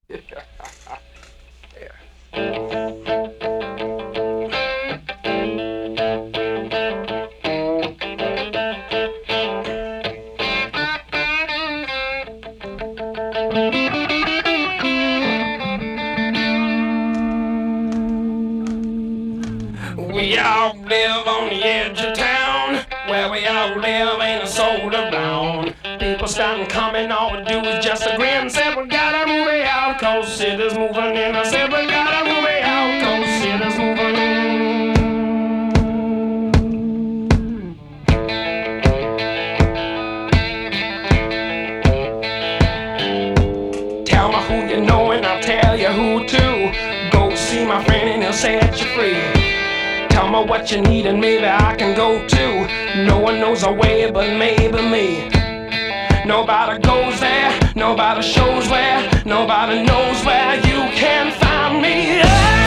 We all live on the edge of town. Where we all live ain't a soul around. People starting coming, all we do is just a grin. Said we gotta move it out, cause city's moving in. I said we gotta move it out, cause city's moving in. Tell me who you know and I'll tell you who to. Go see my friend and he'll set you free. Tell me what you need and maybe I can go too. No one knows the way but maybe me. Nobody goes there, nobody shows where, nobody knows where you can find me.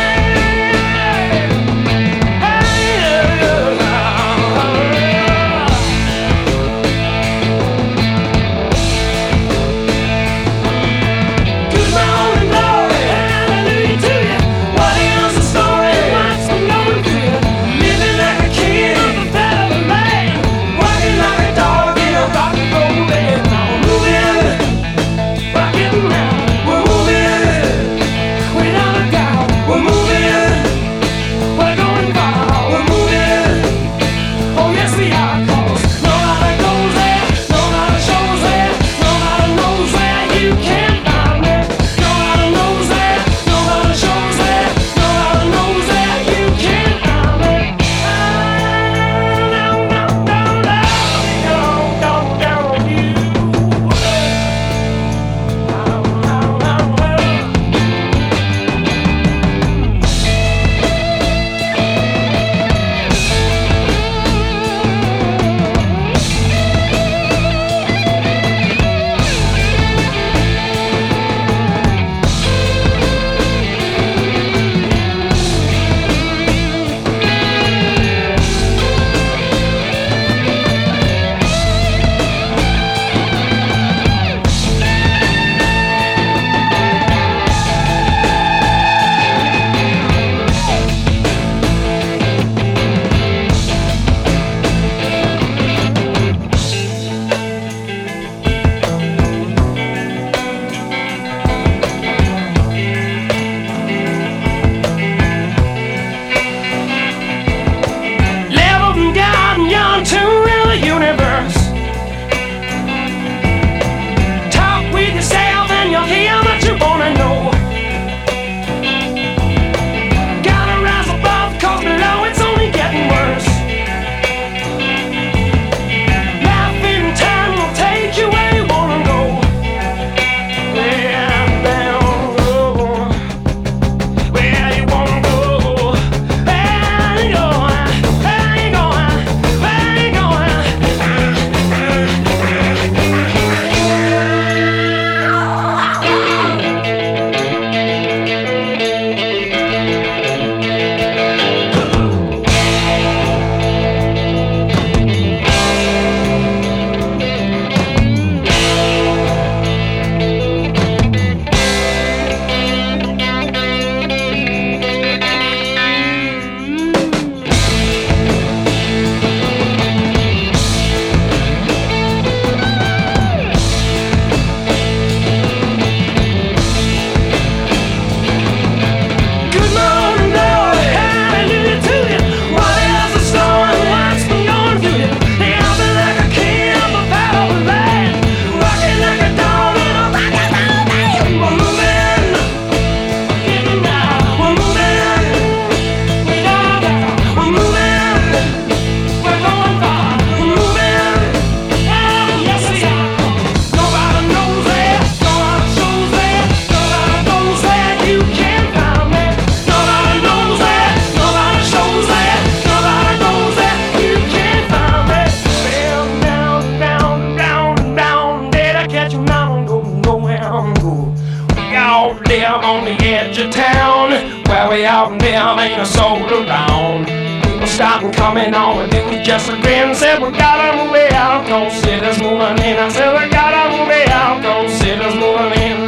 Live on the edge of town, where we all live ain't a soul around. People starting coming on and do just a grin. Said we gotta move it out, cause city's moving in. I said we gotta move it out, cause city's moving in.